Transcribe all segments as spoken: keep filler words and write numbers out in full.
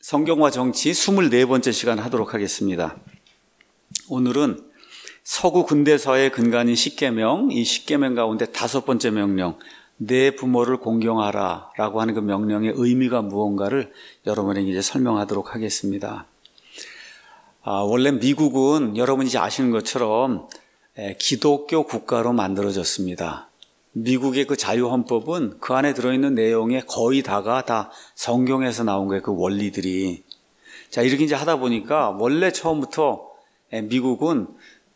성경과 정치 이십사 번째 시간 하도록 하겠습니다. 오늘은 서구 근대사의 근간인 십계명, 이 십계명 가운데 다섯 번째 명령, 내 부모를 공경하라 라고 하는 그 명령의 의미가 무언가를 여러분에게 이제 설명하도록 하겠습니다. 아, 원래 미국은 여러분이 이제 아시는 것처럼 에, 기독교 국가로 만들어졌습니다. 미국의 그 자유헌법은 그 안에 들어있는 내용의 거의 다가 다 성경에서 나온 거예요. 그 원리들이. 자, 이렇게 이제 하다 보니까 원래 처음부터 미국은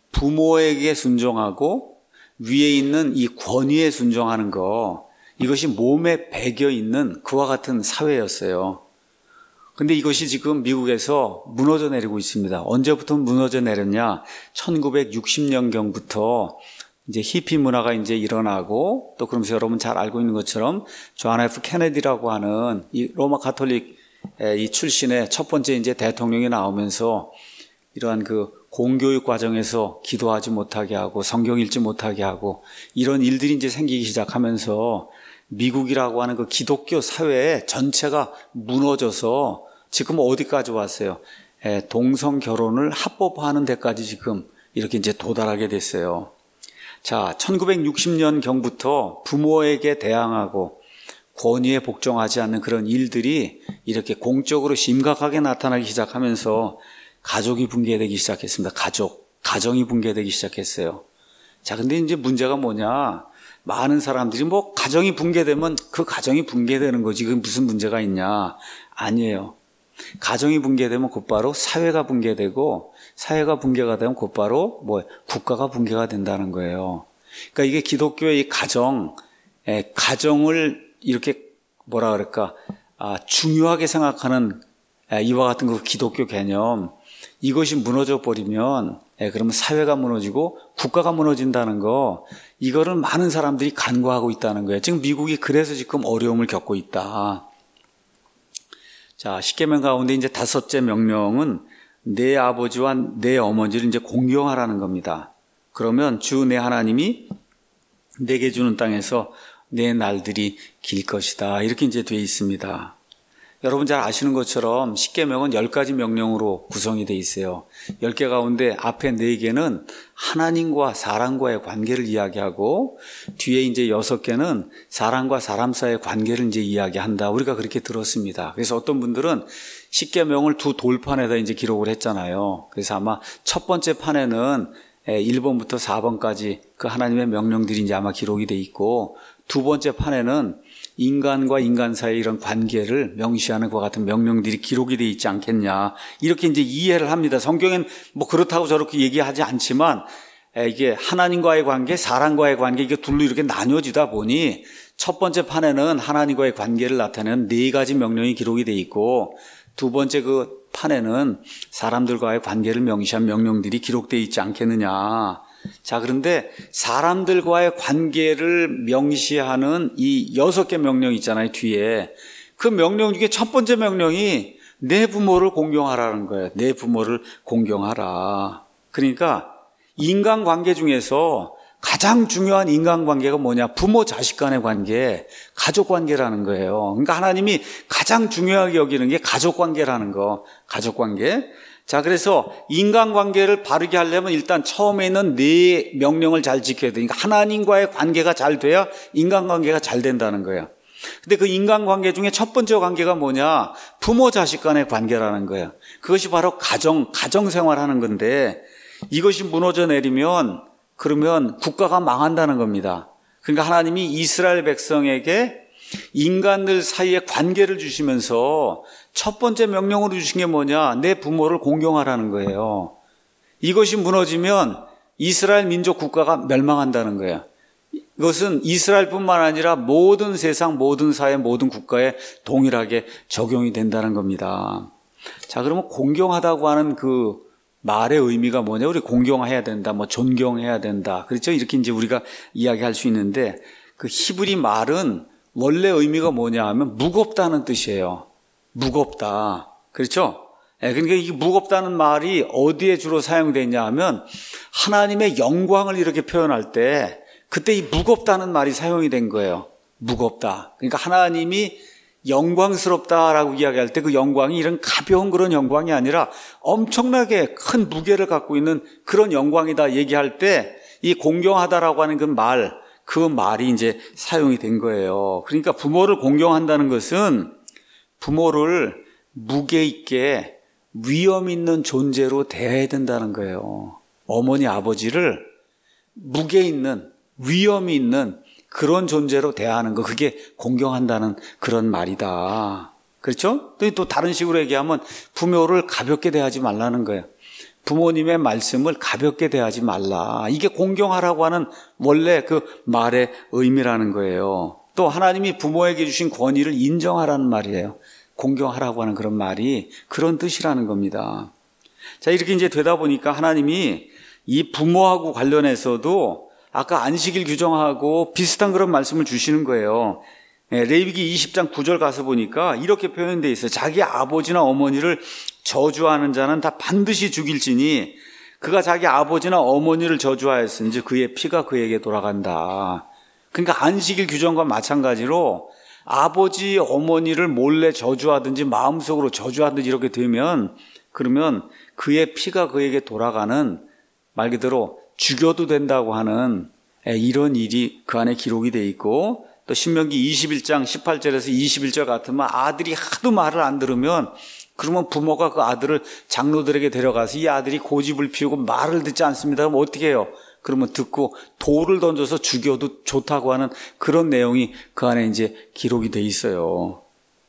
부모에게 순종하고 위에 있는 이 권위에 순종하는 거, 이것이 몸에 배겨 있는 그와 같은 사회였어요. 근데 이것이 지금 미국에서 무너져 내리고 있습니다. 언제부터 무너져 내렸냐? 천구백육십 년경부터 이제 히피 문화가 이제 일어나고, 또 그러면서 여러분 잘 알고 있는 것처럼 존 에프 케네디라고 하는 이 로마 가톨릭 이 출신의 첫 번째 이제 대통령이 나오면서 이러한 그 공교육 과정에서 기도하지 못하게 하고 성경 읽지 못하게 하고 이런 일들이 이제 생기기 시작하면서 미국이라고 하는 그 기독교 사회 전체가 무너져서 지금 어디까지 왔어요? 동성 결혼을 합법화하는 데까지 지금 이렇게 이제 도달하게 됐어요. 자, 천구백육십 년경부터 부모에게 대항하고 권위에 복종하지 않는 그런 일들이 이렇게 공적으로 심각하게 나타나기 시작하면서 가족이 붕괴되기 시작했습니다. 가족, 가정이 붕괴되기 시작했어요. 자, 근데 이제 문제가 뭐냐? 많은 사람들이 뭐 가정이 붕괴되면 그 가정이 붕괴되는 거지, 그 무슨 문제가 있냐? 아니에요. 가정이 붕괴되면 곧바로 사회가 붕괴되고, 사회가 붕괴가 되면 곧바로 뭐 국가가 붕괴가 된다는 거예요. 그러니까 이게 기독교의 이 가정, 에, 가정을 이렇게 뭐라 그럴까, 아, 중요하게 생각하는 에, 이와 같은 그 기독교 개념, 이것이 무너져 버리면, 에, 그러면 사회가 무너지고 국가가 무너진다는 거, 이거를 많은 사람들이 간과하고 있다는 거예요. 지금 미국이 그래서 지금 어려움을 겪고 있다. 자, 십계명 가운데 이제 다섯째 명령은 내 아버지와 내 어머니를 이제 공경하라는 겁니다. 그러면 주 내 하나님이 내게 주는 땅에서 내 날들이 길 것이다. 이렇게 이제 되어 있습니다. 여러분 잘 아시는 것처럼 십계명은 열 가지 명령으로 구성이 되어 있어요. 열 개 가운데 앞에 네 개는 하나님과 사람과의 관계를 이야기하고, 뒤에 이제 여섯 개는 사람과 사람 사이의 관계를 이제 이야기한다. 우리가 그렇게 들었습니다. 그래서 어떤 분들은 십계명을 두 돌판에다 이제 기록을 했잖아요. 그래서 아마 첫 번째 판에는 일 번부터 사 번까지 그 하나님의 명령들이 이제 아마 기록이 돼 있고, 두 번째 판에는 인간과 인간 사이의 이런 관계를 명시하는 것 같은 명령들이 기록이 되어 있지 않겠냐. 이렇게 이제 이해를 합니다. 성경엔 뭐 그렇다고 저렇게 얘기하지 않지만, 이게 하나님과의 관계, 사람과의 관계, 이게 둘로 이렇게 나뉘어지다 보니 첫 번째 판에는 하나님과의 관계를 나타내는 네 가지 명령이 기록이 되어 있고, 두 번째 그 판에는 사람들과의 관계를 명시한 명령들이 기록되어 있지 않겠느냐. 자, 그런데 사람들과의 관계를 명시하는 이 여섯 개 명령 있잖아요, 뒤에. 그 명령 중에 첫 번째 명령이 내 부모를 공경하라는 거예요. 내 부모를 공경하라. 그러니까 인간관계 중에서 가장 중요한 인간관계가 뭐냐? 부모 자식 간의 관계, 가족관계라는 거예요. 그러니까 하나님이 가장 중요하게 여기는 게 가족관계라는 거, 가족관계. 자, 그래서 인간관계를 바르게 하려면 일단 처음에 있는 네 명령을 잘 지켜야 되니까 하나님과의 관계가 잘 돼야 인간관계가 잘 된다는 거예요. 근데 그 인간관계 중에 첫 번째 관계가 뭐냐? 부모 자식 간의 관계라는 거예요. 그것이 바로 가정, 가정생활하는 건데, 이것이 무너져 내리면 그러면 국가가 망한다는 겁니다. 그러니까 하나님이 이스라엘 백성에게 인간들 사이에 관계를 주시면서 첫 번째 명령으로 주신 게 뭐냐? 내 부모를 공경하라는 거예요. 이것이 무너지면 이스라엘 민족 국가가 멸망한다는 거예요. 이것은 이스라엘뿐만 아니라 모든 세상, 모든 사회, 모든 국가에 동일하게 적용이 된다는 겁니다. 자, 그러면 공경하다고 하는 그 말의 의미가 뭐냐? 우리 공경해야 된다, 뭐 존경해야 된다. 그렇죠? 이렇게 이제 우리가 이야기할 수 있는데, 그 히브리 말은 원래 의미가 뭐냐 하면 무겁다는 뜻이에요. 무겁다. 그렇죠? 예, 그러니까 이 무겁다는 말이 어디에 주로 사용되냐 하면 하나님의 영광을 이렇게 표현할 때 그때 이 무겁다는 말이 사용이 된 거예요. 무겁다. 그러니까 하나님이 영광스럽다라고 이야기할 때 그 영광이 이런 가벼운 그런 영광이 아니라 엄청나게 큰 무게를 갖고 있는 그런 영광이다 얘기할 때 이 공경하다라고 하는 그 말, 그 말이 이제 사용이 된 거예요. 그러니까 부모를 공경한다는 것은 부모를 무게 있게 위험 있는 존재로 대해야 된다는 거예요. 어머니, 아버지를 무게 있는, 위험이 있는 그런 존재로 대하는 거, 그게 공경한다는 그런 말이다. 그렇죠? 또 다른 식으로 얘기하면 부모를 가볍게 대하지 말라는 거예요. 부모님의 말씀을 가볍게 대하지 말라. 이게 공경하라고 하는 원래 그 말의 의미라는 거예요. 또 하나님이 부모에게 주신 권위를 인정하라는 말이에요. 공경하라고 하는 그런 말이 그런 뜻이라는 겁니다. 자, 이렇게 이제 되다 보니까 하나님이 이 부모하고 관련해서도 아까 안식일 규정하고 비슷한 그런 말씀을 주시는 거예요. 네, 레위기 이십 장 구 절 가서 보니까 이렇게 표현되어 있어요. 자기 아버지나 어머니를 저주하는 자는 다 반드시 죽일지니 그가 자기 아버지나 어머니를 저주하였은지 그의 피가 그에게 돌아간다. 그러니까 안식일 규정과 마찬가지로 아버지, 어머니를 몰래 저주하든지 마음속으로 저주하든지 이렇게 되면 그러면 그의 피가 그에게 돌아가는 말 그대로 죽여도 된다고 하는 이런 일이 그 안에 기록이 돼 있고 또 신명기 이십일 장 십팔 절에서 이십일 절 같으면 아들이 하도 말을 안 들으면 그러면 부모가 그 아들을 장로들에게 데려가서 이 아들이 고집을 피우고 말을 듣지 않습니다. 그럼 어떻게 해요? 그러면 듣고 돌을 던져서 죽여도 좋다고 하는 그런 내용이 그 안에 이제 기록이 돼 있어요.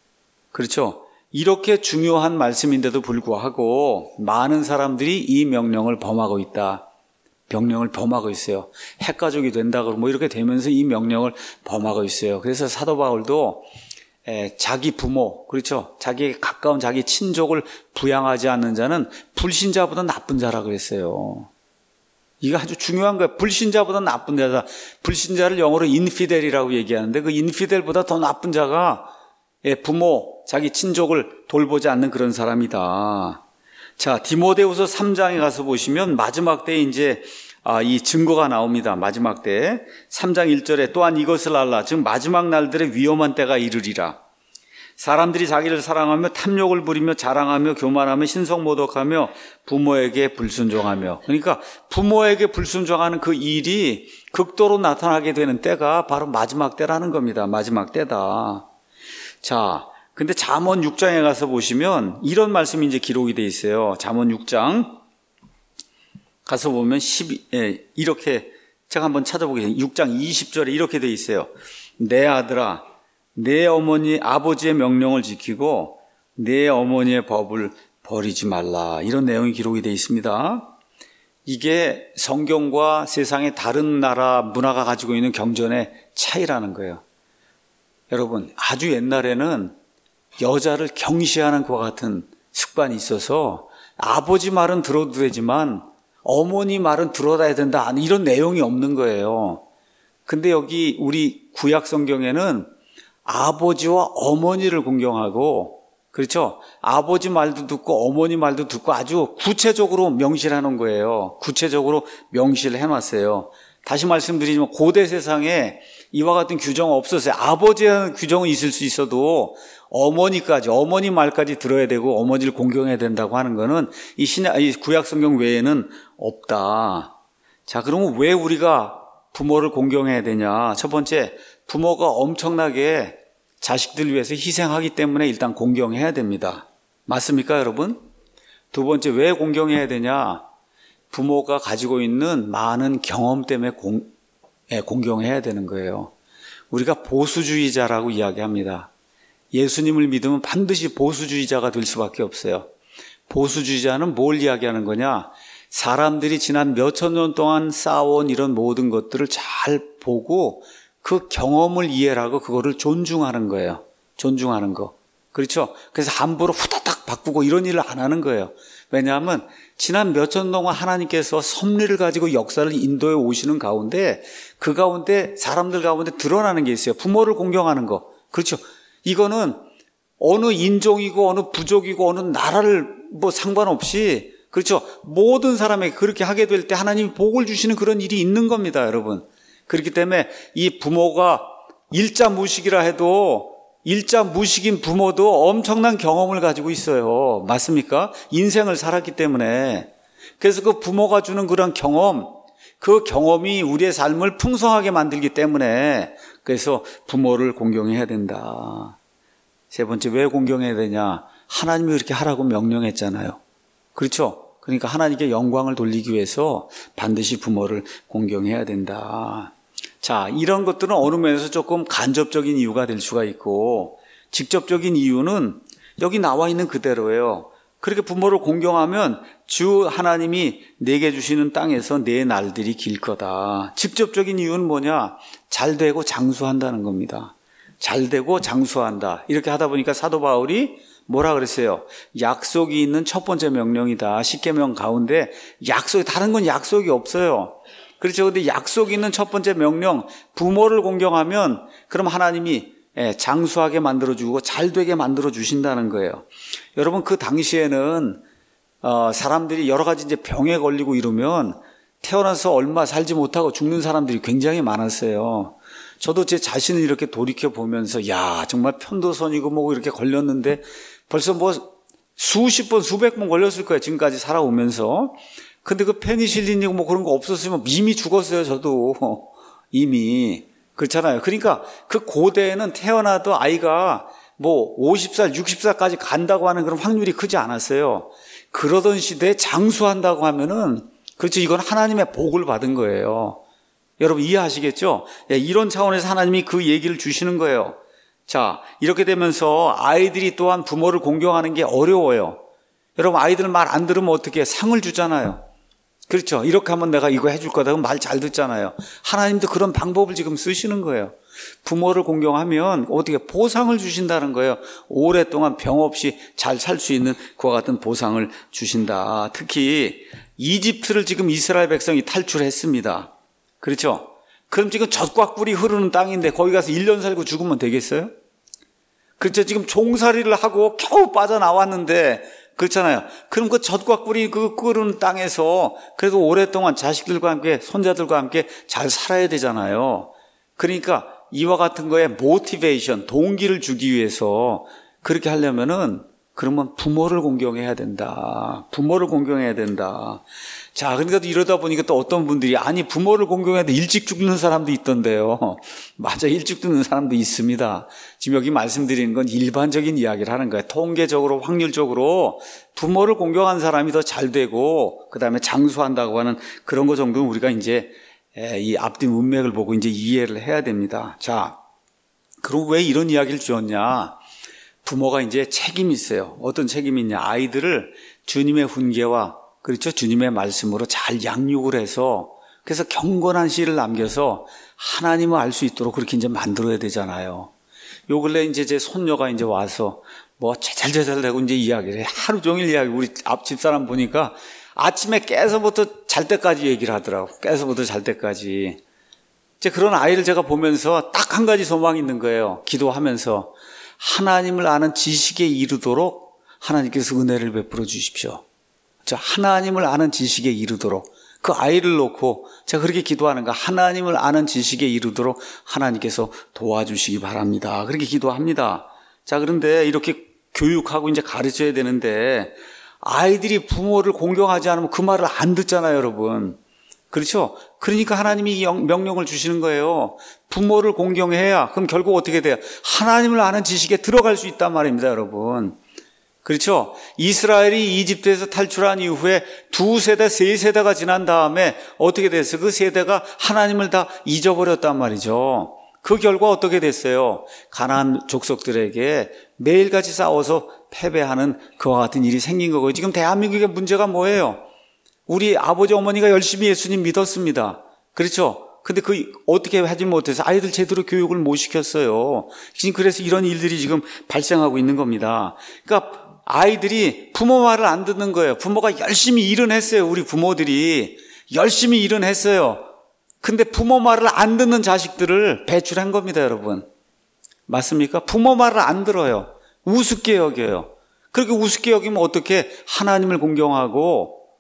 그렇죠? 이렇게 중요한 말씀인데도 불구하고 많은 사람들이 이 명령을 범하고 있다. 명령을 범하고 있어요. 핵가족이 된다 그러고 뭐 이렇게 되면서 이 명령을 범하고 있어요. 그래서 사도 바울도 에, 자기 부모, 그렇죠? 자기에게 가까운 자기 친족을 부양하지 않는 자는 불신자보다 나쁜 자라 그랬어요. 이거 아주 중요한 거예요. 불신자보다 나쁜 자다. 불신자를 영어로 인피델이라고 얘기하는데 그 인피델보다 더 나쁜 자가 부모, 자기 친족을 돌보지 않는 그런 사람이다. 자, 디모데후서 삼 장에 가서 보시면 마지막 때에 이제 아, 이 증거가 나옵니다. 마지막 때 삼 장 일 절에 또한 이것을 알라. 즉 마지막 날들의 위험한 때가 이르리라. 사람들이 자기를 사랑하며 탐욕을 부리며 자랑하며 교만하며 신성모독하며 부모에게 불순종하며. 그러니까 부모에게 불순종하는 그 일이 극도로 나타나게 되는 때가 바로 마지막 때라는 겁니다. 마지막 때다. 자, 근데 잠언 육 장에 가서 보시면 이런 말씀이 이제 기록이 돼 있어요. 잠언 육 장 가서 보면 십이, 예, 이렇게 제가 한번 찾아보겠습니다. 육 장 이십 절에 이렇게 돼 있어요. 내 아들아, 내 어머니 아버지의 명령을 지키고 내 어머니의 법을 버리지 말라. 이런 내용이 기록이 돼 있습니다. 이게 성경과 세상의 다른 나라 문화가 가지고 있는 경전의 차이라는 거예요. 여러분, 아주 옛날에는 여자를 경시하는 것과 같은 습관이 있어서 아버지 말은 들어도 되지만 어머니 말은 들어야 된다. 이런 내용이 없는 거예요. 근데 여기 우리 구약 성경에는 아버지와 어머니를 공경하고, 그렇죠? 아버지 말도 듣고 어머니 말도 듣고 아주 구체적으로 명시를 해놓은 거예요. 구체적으로 명시를 해놨어요. 다시 말씀드리지만 고대 세상에 이와 같은 규정은 없었어요. 아버지에 대한 규정은 있을 수 있어도 어머니까지, 어머니 말까지 들어야 되고 어머니를 공경해야 된다고 하는 거는 이 신약, 이 구약 성경 외에는 없다. 자, 그러면 왜 우리가 부모를 공경해야 되냐? 첫 번째, 부모가 엄청나게 자식들 위해서 희생하기 때문에 일단 공경해야 됩니다. 맞습니까, 여러분? 두 번째, 왜 공경해야 되냐? 부모가 가지고 있는 많은 경험 때문에 공, 예, 공경해야 되는 거예요. 우리가 보수주의자라고 이야기합니다. 예수님을 믿으면 반드시 보수주의자가 될 수밖에 없어요. 보수주의자는 뭘 이야기하는 거냐? 사람들이 지난 몇천 년 동안 쌓아온 이런 모든 것들을 잘 보고 그 경험을 이해하고 그거를 존중하는 거예요. 존중하는 거. 그렇죠? 그래서 함부로 후다닥 바꾸고 이런 일을 안 하는 거예요. 왜냐하면 지난 몇천 년 동안 하나님께서 섭리를 가지고 역사를 인도해 오시는 가운데 그 가운데 사람들 가운데 드러나는 게 있어요. 부모를 공경하는 거. 그렇죠? 이거는 어느 인종이고 어느 부족이고 어느 나라를 뭐 상관없이, 그렇죠? 모든 사람에게 그렇게 하게 될 때 하나님이 복을 주시는 그런 일이 있는 겁니다, 여러분. 그렇기 때문에 이 부모가 일자무식이라 해도 일자 무식인 부모도 엄청난 경험을 가지고 있어요. 맞습니까? 인생을 살았기 때문에. 그래서 그 부모가 주는 그런 경험, 그 경험이 우리의 삶을 풍성하게 만들기 때문에 그래서 부모를 공경해야 된다. 세 번째, 왜 공경해야 되냐? 하나님이 그렇게 하라고 명령했잖아요. 그렇죠? 그러니까 하나님께 영광을 돌리기 위해서 반드시 부모를 공경해야 된다. 자, 이런 것들은 어느 면에서 조금 간접적인 이유가 될 수가 있고, 직접적인 이유는 여기 나와 있는 그대로예요. 그렇게 부모를 공경하면 주 하나님이 내게 주시는 땅에서 내 날들이 길 거다. 직접적인 이유는 뭐냐? 잘 되고 장수한다는 겁니다. 잘 되고 장수한다. 이렇게 하다 보니까 사도 바울이 뭐라 그랬어요? 약속이 있는 첫 번째 명령이다. 십계명 가운데 약속이, 다른 건 약속이 없어요. 그렇죠. 근데 약속이 있는 첫 번째 명령, 부모를 공경하면 그럼 하나님이 장수하게 만들어주고 잘 되게 만들어주신다는 거예요. 여러분, 그 당시에는 어, 사람들이 여러 가지 이제 병에 걸리고 이러면 태어나서 얼마 살지 못하고 죽는 사람들이 굉장히 많았어요. 저도 제 자신을 이렇게 돌이켜 보면서 야, 정말 편도선이고 뭐고 이렇게 걸렸는데 벌써 뭐 수십 번, 수백 번 걸렸을 거예요. 지금까지 살아오면서. 근데 그 페니실린이고 뭐 그런 거 없었으면 이미 죽었어요. 저도 이미. 그렇잖아요. 그러니까 그 고대에는 태어나도 아이가 뭐 오십 살, 육십 살까지 간다고 하는 그런 확률이 크지 않았어요. 그러던 시대에 장수한다고 하면은 그렇죠. 이건 하나님의 복을 받은 거예요. 여러분 이해하시겠죠? 예, 이런 차원에서 하나님이 그 얘기를 주시는 거예요. 자, 이렇게 되면서 아이들이 또한 부모를 공경하는 게 어려워요. 여러분, 아이들 말 안 들으면 어떻게 상을 주잖아요. 그렇죠? 이렇게 하면 내가 이거 해줄 거다. 그럼 말 잘 듣잖아요. 하나님도 그런 방법을 지금 쓰시는 거예요. 부모를 공경하면 어떻게 보상을 주신다는 거예요. 오랫동안 병 없이 잘 살 수 있는 그와 같은 보상을 주신다. 특히 이집트를 지금 이스라엘 백성이 탈출했습니다. 그렇죠? 그럼 지금 젖과 꿀이 흐르는 땅인데 거기 가서 일 년 살고 죽으면 되겠어요? 그렇죠? 지금 종살이를 하고 겨우 빠져나왔는데 그렇잖아요. 그럼 그 젖과 꿀이 그 끓는 땅에서 그래도 오랫동안 자식들과 함께 손자들과 함께 잘 살아야 되잖아요. 그러니까 이와 같은 거에 모티베이션, 동기를 주기 위해서 그렇게 하려면은 그러면 부모를 공경해야 된다. 부모를 공경해야 된다. 자, 그러니까 이러다 보니까 또 어떤 분들이 아니 부모를 공경해야 돼 일찍 죽는 사람도 있던데요. 맞아, 일찍 죽는 사람도 있습니다. 지금 여기 말씀드리는 건 일반적인 이야기를 하는 거예요. 통계적으로 확률적으로 부모를 공경한 사람이 더 잘 되고 그 다음에 장수한다고 하는 그런 거 정도는 우리가 이제 이 앞뒤 문맥을 보고 이제 이해를 해야 됩니다. 자, 그럼 왜 이런 이야기를 주었냐? 부모가 이제 책임이 있어요. 어떤 책임이 있냐? 아이들을 주님의 훈계와 그렇죠? 주님의 말씀으로 잘 양육을 해서 그래서 경건한 씨를 남겨서 하나님을 알 수 있도록 그렇게 이제 만들어야 되잖아요. 요 근래 이제 제 손녀가 이제 와서 뭐 제잘제잘 되고 이제 이야기를 해. 하루 종일 이야기. 우리 앞 집사람 보니까 아침에 깨서부터 잘 때까지 얘기를 하더라고. 깨서부터 잘 때까지. 이제 그런 아이를 제가 보면서 딱 한 가지 소망이 있는 거예요. 기도하면서 하나님을 아는 지식에 이르도록 하나님께서 은혜를 베풀어 주십시오. 하나님을 아는 지식에 이르도록 그 아이를 놓고 제가 그렇게 기도하는 거 하나님을 아는 지식에 이르도록 하나님께서 도와주시기 바랍니다. 그렇게 기도합니다. 자, 그런데 이렇게 교육하고 이제 가르쳐야 되는데 아이들이 부모를 공경하지 않으면 그 말을 안 듣잖아요, 여러분. 그렇죠? 그러니까 하나님이 명령을 주시는 거예요. 부모를 공경해야 그럼 결국 어떻게 돼요? 하나님을 아는 지식에 들어갈 수 있단 말입니다, 여러분. 그렇죠? 이스라엘이 이집트에서 탈출한 이후에 두 세대, 세 세대가 지난 다음에 어떻게 됐어요? 그 세대가 하나님을 다 잊어버렸단 말이죠. 그 결과 어떻게 됐어요? 가나안 족속들에게 매일같이 싸워서 패배하는 그와 같은 일이 생긴 거고요. 지금 대한민국의 문제가 뭐예요? 우리 아버지 어머니가 열심히 예수님 믿었습니다. 그렇죠? 근데 그 어떻게 하지 못해서 아이들 제대로 교육을 못 시켰어요. 지금 그래서 이런 일들이 지금 발생하고 있는 겁니다. 그러니까 아이들이 부모 말을 안 듣는 거예요. 부모가 열심히 일은 했어요. 우리 부모들이 열심히 일은 했어요. 근데 부모 말을 안 듣는 자식들을 배출한 겁니다, 여러분. 맞습니까? 부모 말을 안 들어요. 우습게 여겨요. 그렇게 우습게 여기면 어떻게 하나님을 공경하고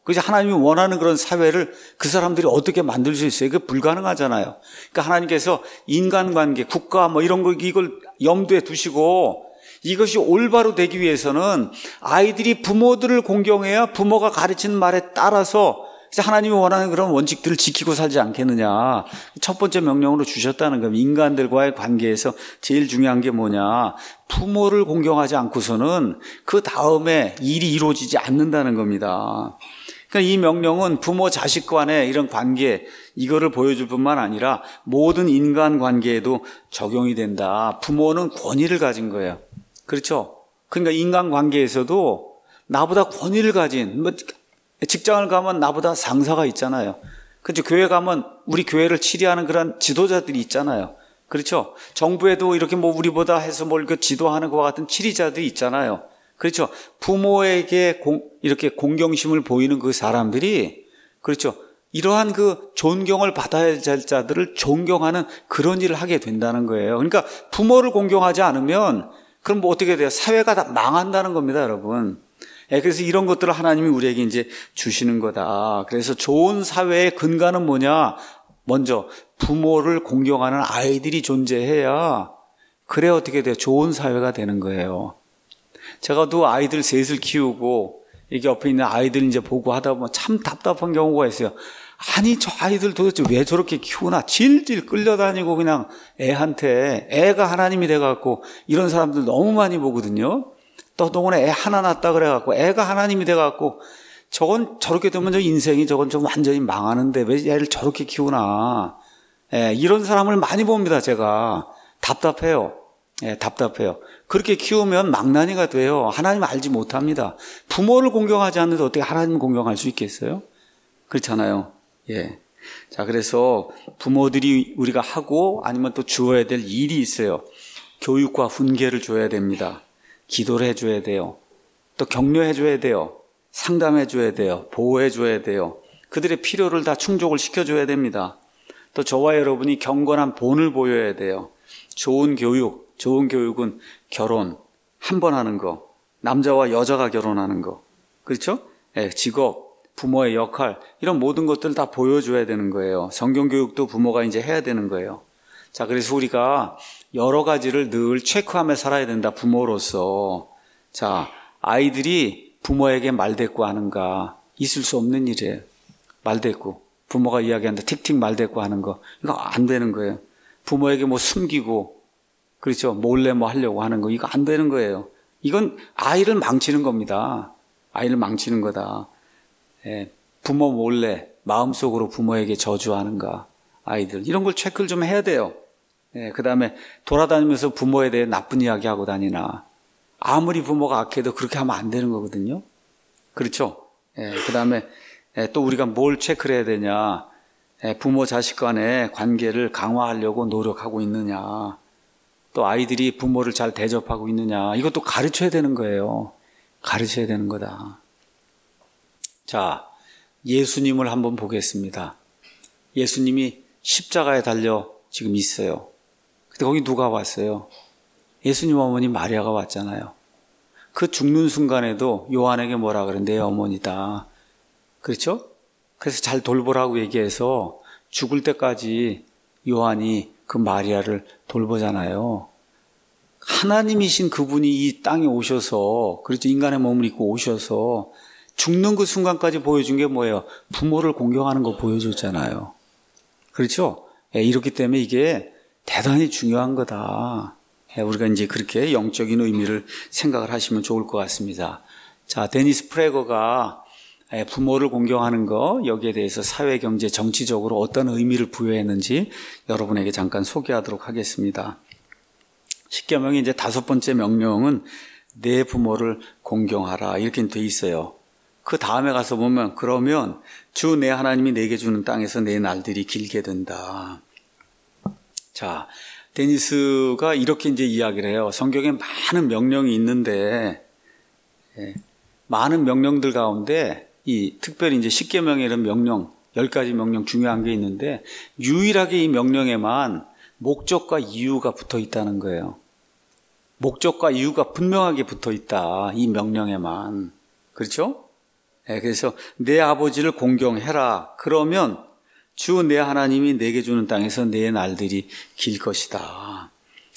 그래서 하나님이 원하는 그런 사회를 그 사람들이 어떻게 만들 수 있어요? 그게 불가능하잖아요. 그러니까 하나님께서 인간관계, 국가 뭐 이런 거 이걸 염두에 두시고 이것이 올바로 되기 위해서는 아이들이 부모들을 공경해야 부모가 가르치는 말에 따라서 하나님이 원하는 그런 원칙들을 지키고 살지 않겠느냐. 첫 번째 명령으로 주셨다는 겁니다. 인간들과의 관계에서 제일 중요한 게 뭐냐. 부모를 공경하지 않고서는 그 다음에 일이 이루어지지 않는다는 겁니다. 그러니까 이 명령은 부모 자식 간의 이런 관계 이거를 보여줄 뿐만 아니라 모든 인간 관계에도 적용이 된다. 부모는 권위를 가진 거예요. 그렇죠? 그러니까 인간 관계에서도 나보다 권위를 가진 뭐 직장을 가면 나보다 상사가 있잖아요. 그렇죠? 교회 가면 우리 교회를 치리하는 그런 지도자들이 있잖아요. 그렇죠? 정부에도 이렇게 뭐 우리보다 해서 뭘 그 지도하는 것과 같은 치리자들이 있잖아요. 그렇죠? 부모에게 공, 이렇게 공경심을 보이는 그 사람들이 그렇죠? 이러한 그 존경을 받아야 할 자들을 존경하는 그런 일을 하게 된다는 거예요. 그러니까 부모를 공경하지 않으면 그럼 뭐 어떻게 돼요? 사회가 다 망한다는 겁니다, 여러분. 예, 그래서 이런 것들을 하나님이 우리에게 이제 주시는 거다. 그래서 좋은 사회의 근간은 뭐냐? 먼저 부모를 공경하는 아이들이 존재해야 그래 어떻게 돼요? 좋은 사회가 되는 거예요. 제가 또 아이들 셋을 키우고 이게 옆에 있는 아이들 이제 보고 하다 보면 참 답답한 경우가 있어요. 아니 저 아이들 도대체 왜 저렇게 키우나 질질 끌려다니고 그냥 애한테 애가 하나님이 돼갖고 이런 사람들 너무 많이 보거든요. 또 동안에 애 하나 낳았다 그래갖고 애가 하나님이 돼갖고 저건 저렇게 되면 저 인생이 저건 좀 완전히 망하는데 왜 애를 저렇게 키우나. 예, 이런 사람을 많이 봅니다. 제가 답답해요. 예, 답답해요. 그렇게 키우면 망나니가 돼요. 하나님 알지 못합니다. 부모를 공경하지 않는데 어떻게 하나님을 공경할 수 있겠어요? 그렇잖아요. 예. 자, 그래서 부모들이 우리가 하고 아니면 또 주어야 될 일이 있어요. 교육과 훈계를 줘야 됩니다. 기도를 해줘야 돼요. 또 격려해줘야 돼요. 상담해줘야 돼요. 보호해줘야 돼요. 그들의 필요를 다 충족을 시켜줘야 됩니다. 또 저와 여러분이 경건한 본을 보여야 돼요. 좋은 교육, 좋은 교육은 결혼, 한 번 하는 거, 남자와 여자가 결혼하는 거, 그렇죠? 예, 직업, 부모의 역할, 이런 모든 것들을 다 보여줘야 되는 거예요. 성경교육도 부모가 이제 해야 되는 거예요. 자, 그래서 우리가 여러 가지를 늘 체크하며 살아야 된다, 부모로서. 자, 아이들이 부모에게 말대꾸 하는가, 있을 수 없는 일이에요. 말대꾸. 부모가 이야기하는데 틱틱 말대꾸 하는 거, 이거 안 되는 거예요. 부모에게 뭐 숨기고, 그렇죠? 몰래 뭐 하려고 하는 거, 이거 안 되는 거예요. 이건 아이를 망치는 겁니다. 아이를 망치는 거다. 예, 부모 몰래 마음속으로 부모에게 저주하는가, 아이들. 이런 걸 체크를 좀 해야 돼요. 예, 그 다음에 돌아다니면서 부모에 대해 나쁜 이야기 하고 다니나. 아무리 부모가 악해도 그렇게 하면 안 되는 거거든요. 그렇죠? 예, 그 다음에 예, 또 우리가 뭘 체크를 해야 되냐. 예, 부모 자식 간의 관계를 강화하려고 노력하고 있느냐. 또 아이들이 부모를 잘 대접하고 있느냐. 이것도 가르쳐야 되는 거예요. 가르쳐야 되는 거다. 자, 예수님을 한번 보겠습니다. 예수님이 십자가에 달려 지금 있어요. 근데 거기 누가 왔어요? 예수님 어머니 마리아가 왔잖아요. 그 죽는 순간에도 요한에게 뭐라 그래? 내 어머니다. 그렇죠? 그래서 잘 돌보라고 얘기해서 죽을 때까지 요한이 그 마리아를 돌보잖아요. 하나님이신 그분이 이 땅에 오셔서, 그렇죠? 인간의 몸을 입고 오셔서 죽는 그 순간까지 보여준 게 뭐예요? 부모를 공경하는 거 보여줬잖아요. 그렇죠? 예, 이렇기 때문에 이게 대단히 중요한 거다. 예, 우리가 이제 그렇게 영적인 의미를 생각을 하시면 좋을 것 같습니다. 자, 데니스 프레거가 부모를 공경하는 거, 여기에 대해서 사회, 경제, 정치적으로 어떤 의미를 부여했는지 여러분에게 잠깐 소개하도록 하겠습니다. 십계명의 이제 다섯 번째 명령은 내 부모를 공경하라, 이렇게 돼 있어요. 그 다음에 가서 보면, 그러면 주 내 하나님이 내게 주는 땅에서 내 날들이 길게 된다. 자, 데니스가 이렇게 이제 이야기를 해요. 성경에 많은 명령이 있는데, 예, 많은 명령들 가운데 이 특별히 이제 십계명의 이런 명령, 열 가지 명령 중요한 게 있는데 유일하게 이 명령에만 목적과 이유가 붙어 있다는 거예요. 목적과 이유가 분명하게 붙어 있다. 이 명령에만. 그렇죠? 예, 그래서 내 아버지를 공경해라. 그러면 주 내 하나님이 내게 주는 땅에서 내 날들이 길 것이다.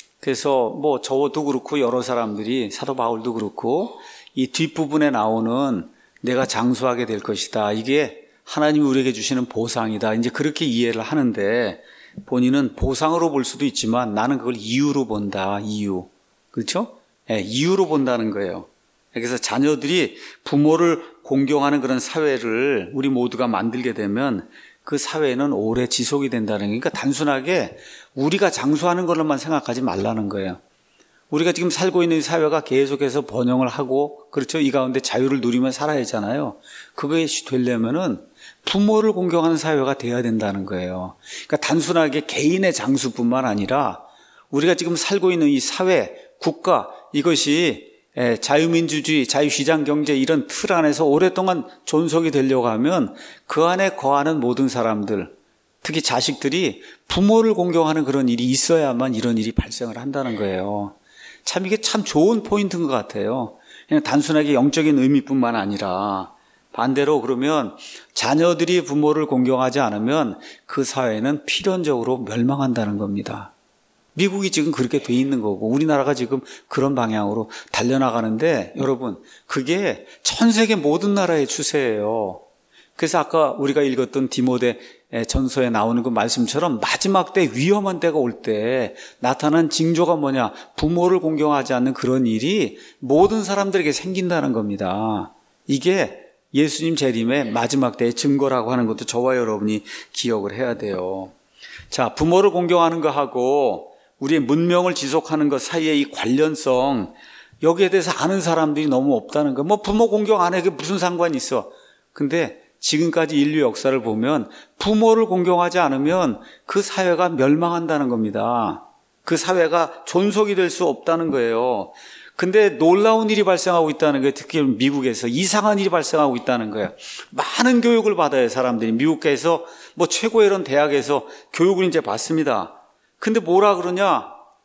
그래서 뭐 저도 그렇고 여러 사람들이 사도 바울도 그렇고 이 뒷부분에 나오는 내가 장수하게 될 것이다. 이게 하나님이 우리에게 주시는 보상이다. 이제 그렇게 이해를 하는데 본인은 보상으로 볼 수도 있지만 나는 그걸 이유로 본다. 이유. 그렇죠? 예, 이유로 본다는 거예요. 그래서 자녀들이 부모를 공경하는 그런 사회를 우리 모두가 만들게 되면 그 사회는 오래 지속이 된다는 거예요. 그러니까 단순하게 우리가 장수하는 것로만 생각하지 말라는 거예요. 우리가 지금 살고 있는 이 사회가 계속해서 번영을 하고 그렇죠. 이 가운데 자유를 누리며 살아야 하잖아요. 그것이 되려면은 부모를 공경하는 사회가 돼야 된다는 거예요. 그러니까 단순하게 개인의 장수뿐만 아니라 우리가 지금 살고 있는 이 사회, 국가 이것이 자유민주주의, 자유시장경제 이런 틀 안에서 오랫동안 존속이 되려고 하면 그 안에 거하는 모든 사람들, 특히 자식들이 부모를 공경하는 그런 일이 있어야만 이런 일이 발생을 한다는 거예요. 참 이게 참 좋은 포인트인 것 같아요. 그냥 단순하게 영적인 의미뿐만 아니라 반대로 그러면 자녀들이 부모를 공경하지 않으면 그 사회는 필연적으로 멸망한다는 겁니다. 미국이 지금 그렇게 돼 있는 거고 우리나라가 지금 그런 방향으로 달려나가는데 여러분 그게 전 세계 모든 나라의 추세예요. 그래서 아까 우리가 읽었던 디모데 전서에 나오는 그 말씀처럼 마지막 때 위험한 때가 올 때 나타난 징조가 뭐냐? 부모를 공경하지 않는 그런 일이 모든 사람들에게 생긴다는 겁니다. 이게 예수님 재림의 마지막 때의 증거라고 하는 것도 저와 여러분이 기억을 해야 돼요. 자, 부모를 공경하는 거하고 우리의 문명을 지속하는 것 사이의 이 관련성, 여기에 대해서 아는 사람들이 너무 없다는 거. 뭐 부모 공경 안 해, 그게 무슨 상관이 있어. 근데 지금까지 인류 역사를 보면 부모를 공경하지 않으면 그 사회가 멸망한다는 겁니다. 그 사회가 존속이 될 수 없다는 거예요. 근데 놀라운 일이 발생하고 있다는 거예요. 특히 미국에서 이상한 일이 발생하고 있다는 거예요. 많은 교육을 받아요, 사람들이. 미국에서 뭐 최고의 이런 대학에서 교육을 이제 받습니다. 근데 뭐라 그러냐?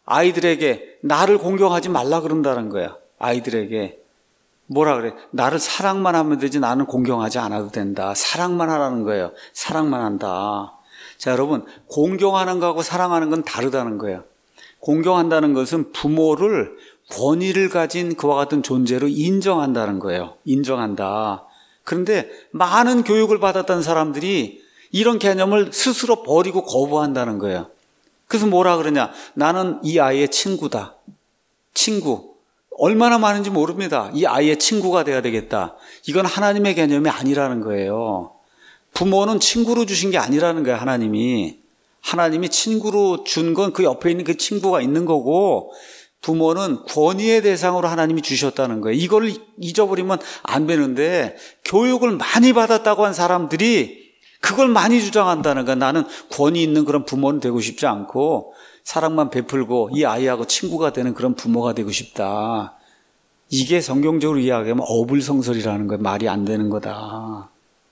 아이들에게 나를 공경하지 말라 그런다는 거야. 아이들에게. 뭐라 그래? 나를 사랑만 하면 되지 나는 공경하지 않아도 된다. 사랑만 하라는 거예요. 사랑만 한다. 자, 여러분, 공경하는 거하고 사랑하는 건 다르다는 거예요. 공경한다는 것은 부모를 권위를 가진 그와 같은 존재로 인정한다는 거예요. 인정한다. 그런데 많은 교육을 받았던 사람들이 이런 개념을 스스로 버리고 거부한다는 거예요. 그래서 뭐라 그러냐? 나는 이 아이의 친구다. 친구. 얼마나 많은지 모릅니다. 이 아이의 친구가 돼야 되겠다. 이건 하나님의 개념이 아니라는 거예요. 부모는 친구로 주신 게 아니라는 거예요, 하나님이. 하나님이 친구로 준 건 그 옆에 있는 그 친구가 있는 거고 부모는 권위의 대상으로 하나님이 주셨다는 거예요. 이걸 잊어버리면 안 되는데 교육을 많이 받았다고 한 사람들이 그걸 많이 주장한다는 거야. 나는 권위 있는 그런 부모는 되고 싶지 않고 사랑만 베풀고 이 아이하고 친구가 되는 그런 부모가 되고 싶다. 이게 성경적으로 이야기하면 어불성설이라는 거야. 말이 안 되는 거다.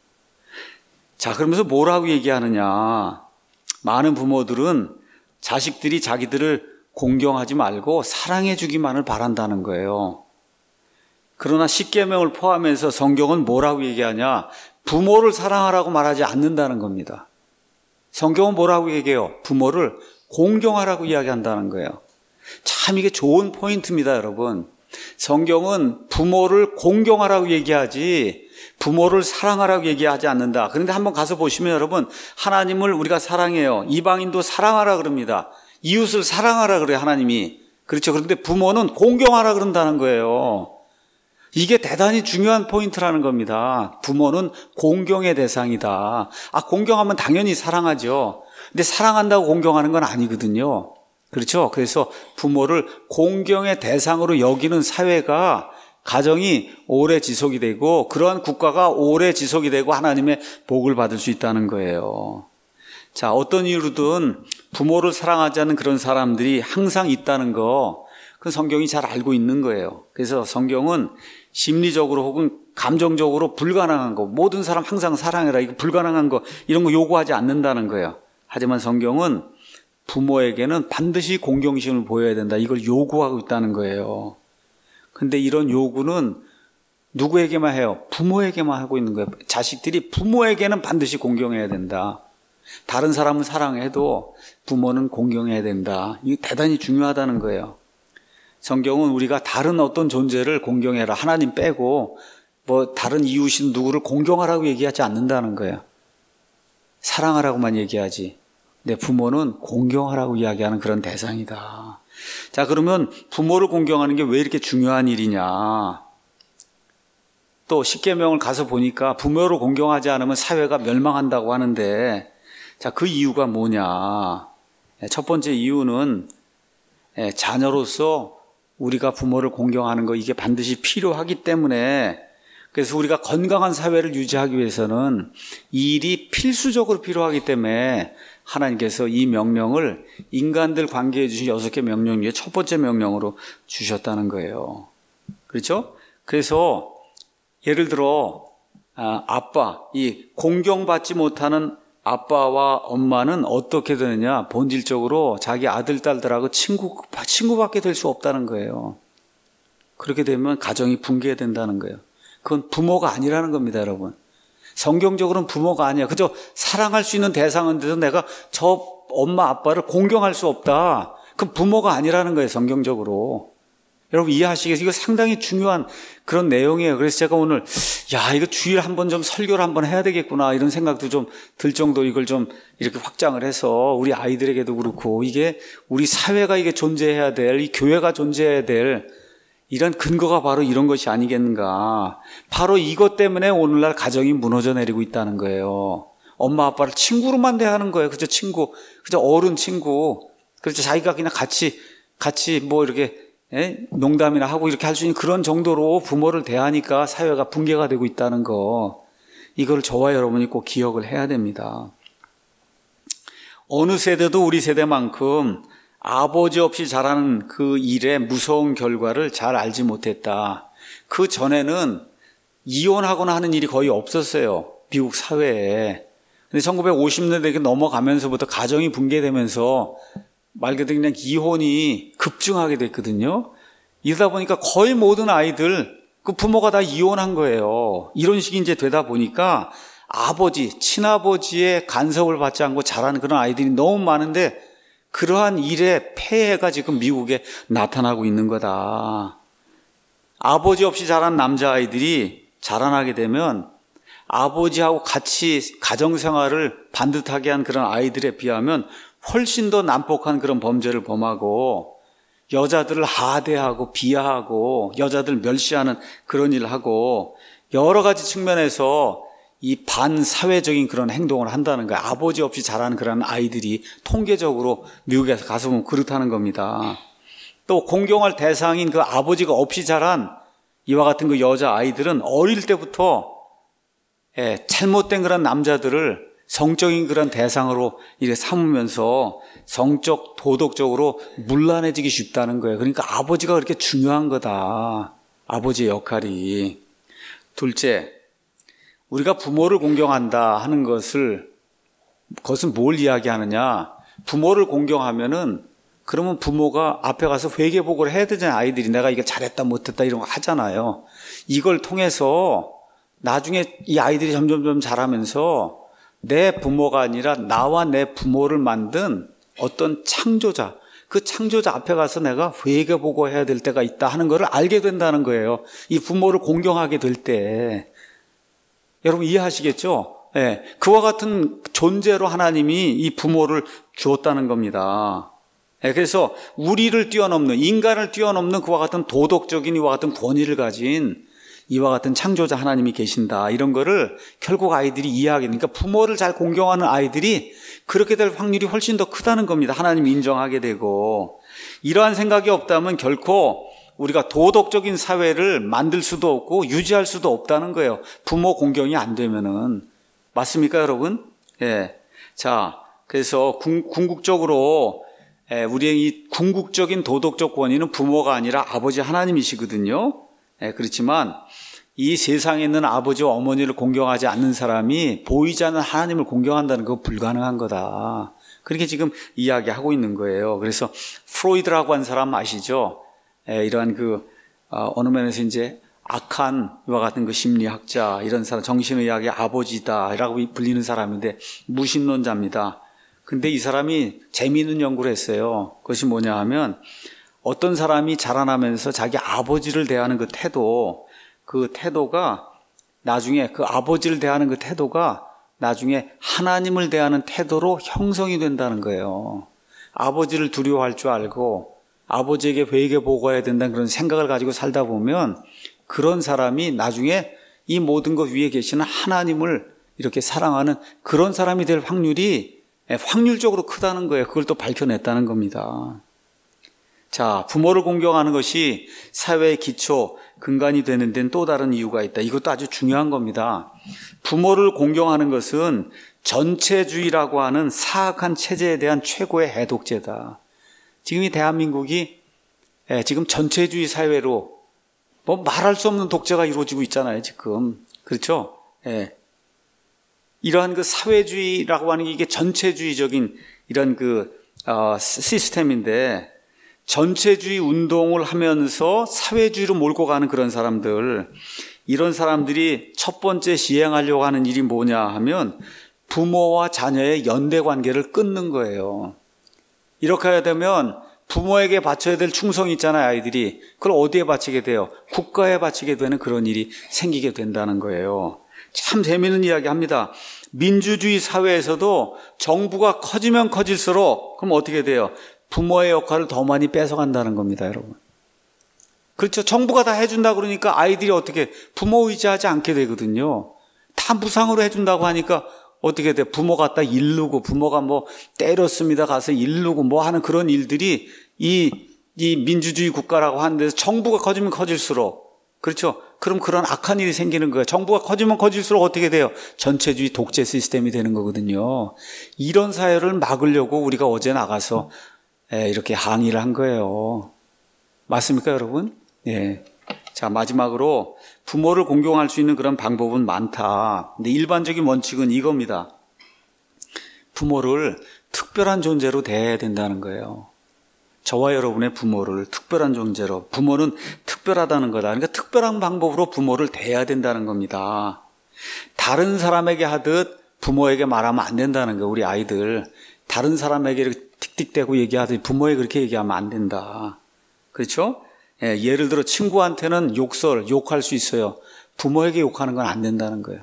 자, 그러면서 뭐라고 얘기하느냐. 많은 부모들은 자식들이 자기들을 공경하지 말고 사랑해 주기만을 바란다는 거예요. 그러나 십계명을 포함해서 성경은 뭐라고 얘기하냐. 부모를 사랑하라고 말하지 않는다는 겁니다. 성경은 뭐라고 얘기해요? 부모를 공경하라고 이야기한다는 거예요. 참 이게 좋은 포인트입니다, 여러분. 성경은 부모를 공경하라고 얘기하지 부모를 사랑하라고 얘기하지 않는다. 그런데 한번 가서 보시면 여러분 하나님을 우리가 사랑해요. 이방인도 사랑하라 그럽니다. 이웃을 사랑하라 그래요, 하나님이. 그렇죠. 그런데 부모는 공경하라 그런다는 거예요. 이게 대단히 중요한 포인트라는 겁니다. 부모는 공경의 대상이다. 아, 공경하면 당연히 사랑하죠. 근데 사랑한다고 공경하는 건 아니거든요. 그렇죠? 그래서 부모를 공경의 대상으로 여기는 사회가 가정이 오래 지속이 되고 그러한 국가가 오래 지속이 되고 하나님의 복을 받을 수 있다는 거예요. 자, 어떤 이유로든 부모를 사랑하지 않는 그런 사람들이 항상 있다는 거, 그 성경이 잘 알고 있는 거예요. 그래서 성경은 심리적으로 혹은 감정적으로 불가능한 거, 모든 사람 항상 사랑해라, 이거 불가능한 거, 이런 거 요구하지 않는다는 거예요. 하지만 성경은 부모에게는 반드시 공경심을 보여야 된다, 이걸 요구하고 있다는 거예요. 근데 이런 요구는 누구에게만 해요? 부모에게만 하고 있는 거예요. 자식들이 부모에게는 반드시 공경해야 된다. 다른 사람은 사랑해도 부모는 공경해야 된다. 이게 대단히 중요하다는 거예요. 성경은 우리가 다른 어떤 존재를 공경해라, 하나님 빼고 뭐 다른 이웃인 누구를 공경하라고 얘기하지 않는다는 거예요. 사랑하라고만 얘기하지. 내 부모는 공경하라고 이야기하는 그런 대상이다. 자, 그러면 부모를 공경하는 게 왜 이렇게 중요한 일이냐? 또 십계명을 가서 보니까 부모를 공경하지 않으면 사회가 멸망한다고 하는데, 자, 그 이유가 뭐냐? 첫 번째 이유는 자녀로서 우리가 부모를 공경하는 거, 이게 반드시 필요하기 때문에, 그래서 우리가 건강한 사회를 유지하기 위해서는 이 일이 필수적으로 필요하기 때문에 하나님께서 이 명령을 인간들 관계해 주신 여섯 개 명령 중에 첫 번째 명령으로 주셨다는 거예요. 그렇죠? 그래서 예를 들어 아빠, 이 공경받지 못하는 아빠와 엄마는 어떻게 되느냐? 본질적으로 자기 아들, 딸들하고 친구, 친구밖에 될 수 없다는 거예요. 그렇게 되면 가정이 붕괴된다는 거예요. 그건 부모가 아니라는 겁니다, 여러분. 성경적으로는 부모가 아니야. 그저 사랑할 수 있는 대상인데도 내가 저 엄마, 아빠를 공경할 수 없다. 그건 부모가 아니라는 거예요, 성경적으로. 여러분 이해하시겠어요? 이거 상당히 중요한 그런 내용이에요. 그래서 제가 오늘 야 이거 주일 한번 좀 설교를 한번 해야 되겠구나 이런 생각도 좀 들 정도 이걸 좀 이렇게 확장을 해서 우리 아이들에게도 그렇고 이게 우리 사회가 이게 존재해야 될, 이 교회가 존재해야 될 이런 근거가 바로 이런 것이 아니겠는가. 바로 이것 때문에 오늘날 가정이 무너져 내리고 있다는 거예요. 엄마 아빠를 친구로만 대하는 거예요. 그저 친구, 그저 어른 친구. 그렇죠. 자기가 그냥 같이 같이 뭐 이렇게 예? 농담이나 하고 이렇게 할 수 있는 그런 정도로 부모를 대하니까 사회가 붕괴가 되고 있다는 거, 이걸 저와 여러분이 꼭 기억을 해야 됩니다. 어느 세대도 우리 세대만큼 아버지 없이 자라는 그 일의 무서운 결과를 잘 알지 못했다. 그 전에는 이혼하거나 하는 일이 거의 없었어요, 미국 사회에. 근데 천구백오십 년대 넘어가면서부터 가정이 붕괴되면서 말 그대로 그냥 이혼이 급증하게 됐거든요. 이러다 보니까 거의 모든 아이들 그 부모가 다 이혼한 거예요. 이런 식이 이제 되다 보니까 아버지, 친아버지의 간섭을 받지 않고 자라는 그런 아이들이 너무 많은데 그러한 일의 폐해가 지금 미국에 나타나고 있는 거다. 아버지 없이 자란 남자아이들이 자라나게 되면 아버지하고 같이 가정생활을 반듯하게 한 그런 아이들에 비하면 훨씬 더 난폭한 그런 범죄를 범하고 여자들을 하대하고 비하하고 여자들 멸시하는 그런 일을 하고 여러 가지 측면에서 이 반사회적인 그런 행동을 한다는 거예요. 아버지 없이 자라는 그런 아이들이 통계적으로 미국에서 가서 보면 그렇다는 겁니다. 또 공경할 대상인 그 아버지가 없이 자란 이와 같은 그 여자 아이들은 어릴 때부터 예, 잘못된 그런 남자들을 성적인 그런 대상으로 이렇게 삼으면서 성적, 도덕적으로 문란해지기 쉽다는 거예요. 그러니까 아버지가 그렇게 중요한 거다. 아버지의 역할이. 둘째, 우리가 부모를 공경한다 하는 것을, 그것은 뭘 이야기하느냐. 부모를 공경하면은 그러면 부모가 앞에 가서 회개복을 해야 되잖아요. 아이들이 내가 이거 잘했다 못했다 이런 거 하잖아요. 이걸 통해서 나중에 이 아이들이 점점점 자라면서 내 부모가 아니라 나와 내 부모를 만든 어떤 창조자, 그 창조자 앞에 가서 내가 회개보고해야 될 때가 있다 하는 것을 알게 된다는 거예요. 이 부모를 공경하게 될 때. 여러분 이해하시겠죠? 네. 그와 같은 존재로 하나님이 이 부모를 주었다는 겁니다. 네. 그래서 우리를 뛰어넘는, 인간을 뛰어넘는 그와 같은 도덕적인 이와 같은 권위를 가진 이와 같은 창조자 하나님이 계신다. 이런 거를 결국 아이들이 이해하게 되니까 부모를 잘 공경하는 아이들이 그렇게 될 확률이 훨씬 더 크다는 겁니다. 하나님이 인정하게 되고. 이러한 생각이 없다면 결코 우리가 도덕적인 사회를 만들 수도 없고 유지할 수도 없다는 거예요. 부모 공경이 안 되면은. 맞습니까, 여러분? 예. 자, 그래서 궁, 궁극적으로 예, 우리의 이 궁극적인 도덕적 권위는 부모가 아니라 아버지 하나님이시거든요. 예, 그렇지만 이 세상에 있는 아버지와 어머니를 공경하지 않는 사람이 보이지 않는 하나님을 공경한다는 거 불가능한 거다. 그렇게 지금 이야기하고 있는 거예요. 그래서 프로이드라고 한 사람 아시죠? 예, 이러한 그 어, 어느 면에서 이제 악한 이와 같은 그 심리학자, 이런 사람, 정신의학의 아버지다라고 불리는 사람인데 무신론자입니다. 근데 이 사람이 재미있는 연구를 했어요. 그것이 뭐냐 하면 어떤 사람이 자라나면서 자기 아버지를 대하는 그 태도, 그 태도가 나중에 그 아버지를 대하는 그 태도가 나중에 하나님을 대하는 태도로 형성이 된다는 거예요. 아버지를 두려워할 줄 알고 아버지에게 회개 보고해야 된다는 그런 생각을 가지고 살다 보면 그런 사람이 나중에 이 모든 것 위에 계시는 하나님을 이렇게 사랑하는 그런 사람이 될 확률이 확률적으로 크다는 거예요. 그걸 또 밝혀냈다는 겁니다. 자, 부모를 공경하는 것이 사회의 기초, 근간이 되는 데는 또 다른 이유가 있다. 이것도 아주 중요한 겁니다. 부모를 공경하는 것은 전체주의라고 하는 사악한 체제에 대한 최고의 해독제다. 지금 이 대한민국이 지금 전체주의 사회로 뭐 말할 수 없는 독재가 이루어지고 있잖아요, 지금. 그렇죠? 예. 이러한 그 사회주의라고 하는 게 이게 전체주의적인 이런 그, 어, 시스템인데, 전체주의 운동을 하면서 사회주의로 몰고 가는 그런 사람들, 이런 사람들이 첫 번째 시행하려고 하는 일이 뭐냐 하면 부모와 자녀의 연대 관계를 끊는 거예요. 이렇게 해야 되면 부모에게 바쳐야 될 충성이 있잖아요, 아이들이. 그걸 어디에 바치게 돼요? 국가에 바치게 되는 그런 일이 생기게 된다는 거예요. 참 재미있는 이야기 합니다. 민주주의 사회에서도 정부가 커지면 커질수록 그럼 어떻게 돼요? 부모의 역할을 더 많이 뺏어간다는 겁니다, 여러분. 그렇죠. 정부가 다 해준다 그러니까 아이들이 어떻게 부모 의지하지 않게 되거든요. 다 무상으로 해준다고 하니까 어떻게 돼? 부모 갖다 일르고 부모가 뭐 때렸습니다 가서 일르고 뭐 하는 그런 일들이 이, 이 민주주의 국가라고 하는 데서 정부가 커지면 커질수록 그렇죠. 그럼 그런 악한 일이 생기는 거예요. 정부가 커지면 커질수록 어떻게 돼요? 전체주의 독재 시스템이 되는 거거든요. 이런 사회를 막으려고 우리가 어제 나가서 이렇게 항의를 한 거예요. 맞습니까, 여러분? 예. 자, 마지막으로 부모를 공경할 수 있는 그런 방법은 많다. 근데 일반적인 원칙은 이겁니다. 부모를 특별한 존재로 대해야 된다는 거예요. 저와 여러분의 부모를 특별한 존재로, 부모는 특별하다는 거다. 그러니까 특별한 방법으로 부모를 대해야 된다는 겁니다. 다른 사람에게 하듯 부모에게 말하면 안 된다는 거예요, 우리 아이들. 다른 사람에게 이렇게 틱틱대고 얘기하듯 부모에게 그렇게 얘기하면 안 된다. 그렇죠? 예, 예를 들어 친구한테는 욕설, 욕할 수 있어요. 부모에게 욕하는 건 안 된다는 거예요.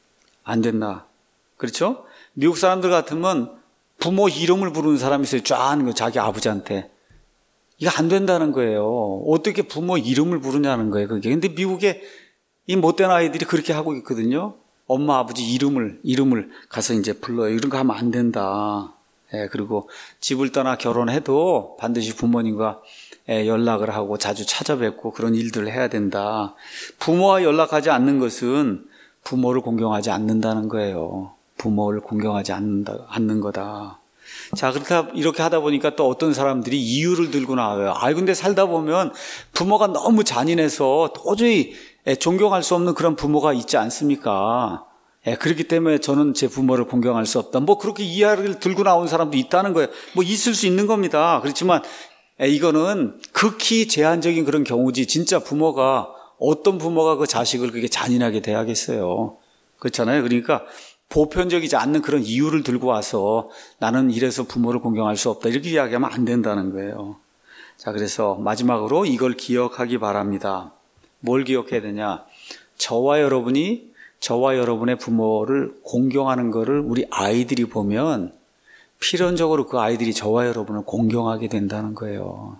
안 된다. 그렇죠? 미국 사람들 같으면 부모 이름을 부르는 사람이 있어요. 쫙 하는 거 자기 아버지한테. 이거 안 된다는 거예요. 어떻게 부모 이름을 부르냐는 거예요, 그게. 근데 미국에 이 못된 아이들이 그렇게 하고 있거든요. 엄마, 아버지 이름을, 이름을 가서 이제 불러요. 이런 거 하면 안 된다. 예, 그리고 집을 떠나 결혼해도 반드시 부모님과 연락을 하고 자주 찾아뵙고 그런 일들을 해야 된다. 부모와 연락하지 않는 것은 부모를 공경하지 않는다는 거예요. 부모를 공경하지 않는다, 않는 거다. 자, 그렇다, 이렇게 하다 보니까 또 어떤 사람들이 이유를 들고 나와요. 아, 근데 살다 보면 부모가 너무 잔인해서 도저히 존경할 수 없는 그런 부모가 있지 않습니까? 예, 그렇기 때문에 저는 제 부모를 공경할 수 없다. 뭐 그렇게 이야기를 들고 나온 사람도 있다는 거예요. 뭐 있을 수 있는 겁니다. 그렇지만 예, 이거는 극히 제한적인 그런 경우지. 진짜 부모가 어떤 부모가 그 자식을 그렇게 잔인하게 대하겠어요. 그렇잖아요. 그러니까 보편적이지 않는 그런 이유를 들고 와서 나는 이래서 부모를 공경할 수 없다. 이렇게 이야기하면 안 된다는 거예요. 자, 그래서 마지막으로 이걸 기억하기 바랍니다. 뭘 기억해야 되냐? 저와 여러분이 저와 여러분의 부모를 공경하는 것을 우리 아이들이 보면 필연적으로 그 아이들이 저와 여러분을 공경하게 된다는 거예요.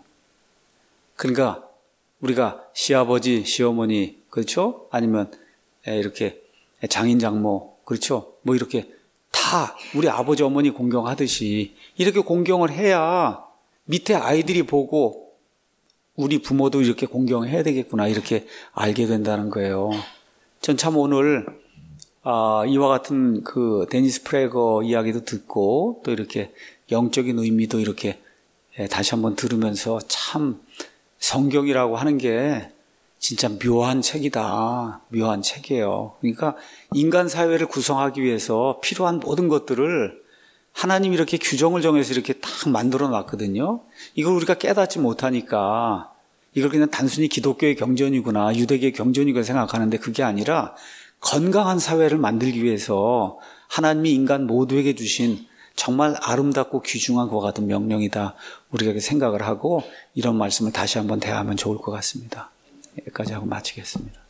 그러니까 우리가 시아버지, 시어머니, 그렇죠? 아니면 이렇게 장인, 장모, 그렇죠? 뭐 이렇게 다 우리 아버지, 어머니 공경하듯이 이렇게 공경을 해야 밑에 아이들이 보고 우리 부모도 이렇게 공경해야 되겠구나 이렇게 알게 된다는 거예요. 전 참 오늘 아, 이와 같은 그 데니스 프레거 이야기도 듣고 또 이렇게 영적인 의미도 이렇게 다시 한번 들으면서 참 성경이라고 하는 게 진짜 묘한 책이다. 묘한 책이에요. 그러니까 인간 사회를 구성하기 위해서 필요한 모든 것들을 하나님이 이렇게 규정을 정해서 이렇게 딱 만들어 놨거든요. 이걸 우리가 깨닫지 못하니까 이걸 그냥 단순히 기독교의 경전이구나, 유대교의 경전이구나 생각하는데 그게 아니라 건강한 사회를 만들기 위해서 하나님이 인간 모두에게 주신 정말 아름답고 귀중한 그와 같은 명령이다. 우리가 생각을 하고 이런 말씀을 다시 한번 대하면 좋을 것 같습니다. 여기까지 하고 마치겠습니다.